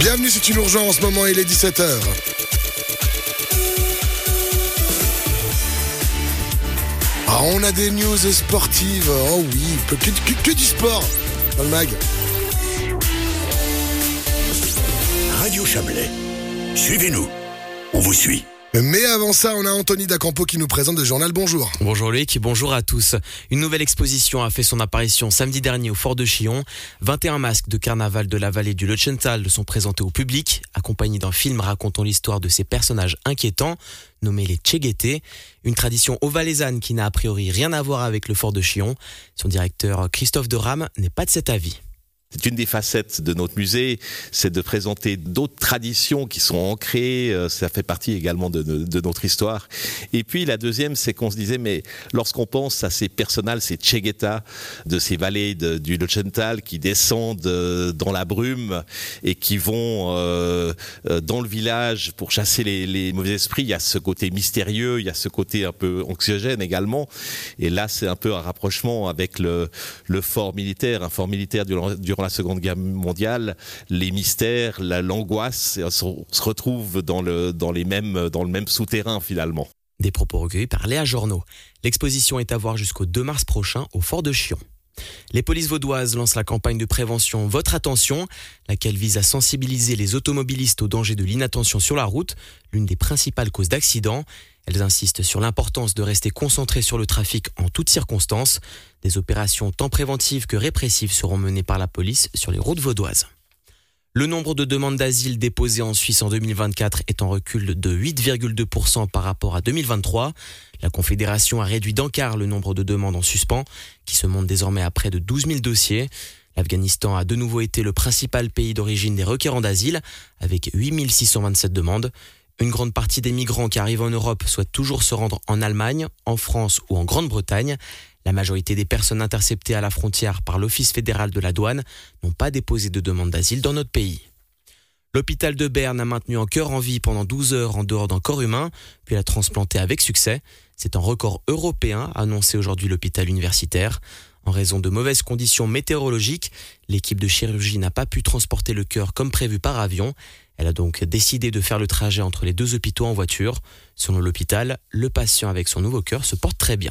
Bienvenue, c'est une urgence en ce moment, il est 17h. Ah, on a des news sportives, oh oui, que du sport dans le mag. Radio Chablais, suivez-nous, on vous suit. Mais avant ça, on a Anthony D'Acampo qui nous présente le journal. Bonjour. Bonjour Loïc, bonjour à tous. Une nouvelle exposition a fait son apparition samedi dernier au Fort de Chillon. 21 masques de carnaval de la vallée du Lötschental sont présentés au public, accompagnés d'un film racontant l'histoire de ces personnages inquiétants, nommés les Tchéguetés. Une tradition haut-valaisanne qui n'a a priori rien à voir avec le Fort de Chillon. Son directeur Christophe Deram n'est pas de cet avis. C'est une des facettes de notre musée, c'est de présenter d'autres traditions qui sont ancrées, ça fait partie également de notre histoire. Et puis la deuxième, c'est qu'on se disait, mais lorsqu'on pense à ces personnages, ces Tchéguetas de ces vallées du Lötschental qui descendent dans la brume et qui vont dans le village pour chasser les mauvais esprits, il y a ce côté mystérieux, il y a ce côté un peu anxiogène également. Et là, c'est un peu un rapprochement avec le fort militaire, un fort militaire durant la Seconde Guerre mondiale, les mystères, l'angoisse se retrouvent dans le même souterrain finalement. Des propos recueillis par Léa Journeau. L'exposition est à voir jusqu'au 2 mars prochain au Fort de Chillon. Les polices vaudoises lancent la campagne de prévention Votre Attention, laquelle vise à sensibiliser les automobilistes au danger de l'inattention sur la route, l'une des principales causes d'accidents. Elles insistent sur l'importance de rester concentrés sur le trafic en toutes circonstances. Des opérations tant préventives que répressives seront menées par la police sur les routes vaudoises. Le nombre de demandes d'asile déposées en Suisse en 2024 est en recul de 8,2% par rapport à 2023. La Confédération a réduit d'un quart le nombre de demandes en suspens, qui se monte désormais à près de 12 000 dossiers. L'Afghanistan a de nouveau été le principal pays d'origine des requérants d'asile, avec 8 627 demandes. Une grande partie des migrants qui arrivent en Europe souhaitent toujours se rendre en Allemagne, en France ou en Grande-Bretagne. La majorité des personnes interceptées à la frontière par l'Office fédéral de la douane n'ont pas déposé de demande d'asile dans notre pays. L'hôpital de Berne a maintenu un cœur en vie pendant 12 heures en dehors d'un corps humain, puis l'a transplanté avec succès. C'est un record européen, a annoncé aujourd'hui l'hôpital universitaire. En raison de mauvaises conditions météorologiques, l'équipe de chirurgie n'a pas pu transporter le cœur comme prévu par avion. Elle a donc décidé de faire le trajet entre les deux hôpitaux en voiture. Selon l'hôpital, le patient avec son nouveau cœur se porte très bien.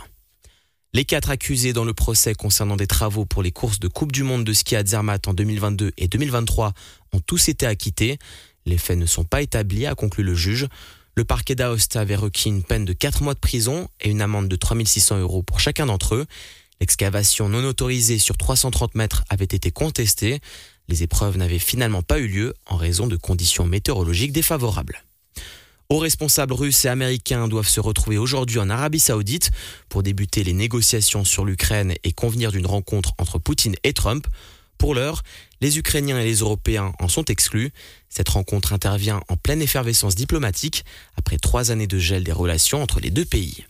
Les 4 accusés dans le procès concernant des travaux pour les courses de Coupe du Monde de ski à Zermatt en 2022 et 2023 ont tous été acquittés. Les faits ne sont pas établis, a conclu le juge. Le parquet d'Aoste avait requis une peine de 4 mois de prison et une amende de 3 600 € pour chacun d'entre eux. L'excavation non autorisée sur 330 mètres avait été contestée. Les épreuves n'avaient finalement pas eu lieu en raison de conditions météorologiques défavorables. Hauts responsables russes et américains doivent se retrouver aujourd'hui en Arabie Saoudite pour débuter les négociations sur l'Ukraine et convenir d'une rencontre entre Poutine et Trump. Pour l'heure, les Ukrainiens et les Européens en sont exclus. Cette rencontre intervient en pleine effervescence diplomatique après 3 années de gel des relations entre les deux pays.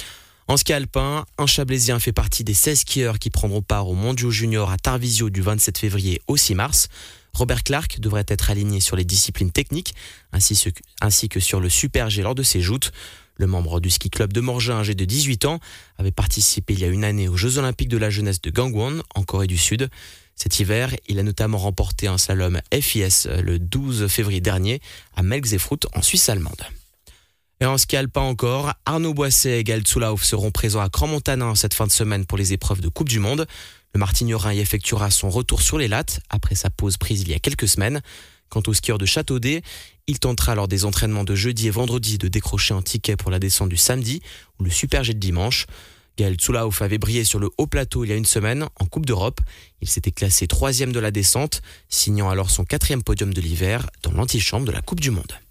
En ski alpin, un Chablaisien fait partie des 16 skieurs qui prendront part aux Mondiaux Juniors à Tarvisio du 27 février au 6 mars. Robert Clark devrait être aligné sur les disciplines techniques ainsi que sur le super G lors de ses joutes. Le membre du ski club de Morgin, âgé de 18 ans, avait participé il y a une année aux Jeux Olympiques de la jeunesse de Gangwon, en Corée du Sud. Cet hiver, il a notamment remporté un slalom FIS le 12 février dernier à Melkzefrout en Suisse allemande. Et en ski alpin encore, Arnaud Boisset et Gaël Zulauf seront présents à Crans-Montana cette fin de semaine pour les épreuves de Coupe du Monde. Le Martignorin y effectuera son retour sur les lattes après sa pause prise il y a quelques semaines. Quant au skieur de Châteaudet, il tentera lors des entraînements de jeudi et vendredi de décrocher un ticket pour la descente du samedi ou le super G de dimanche. Gaël Zulauf avait brillé sur le haut plateau il y a une semaine en Coupe d'Europe. Il s'était classé 3e de la descente, signant alors son 4e podium de l'hiver dans l'antichambre de la Coupe du Monde.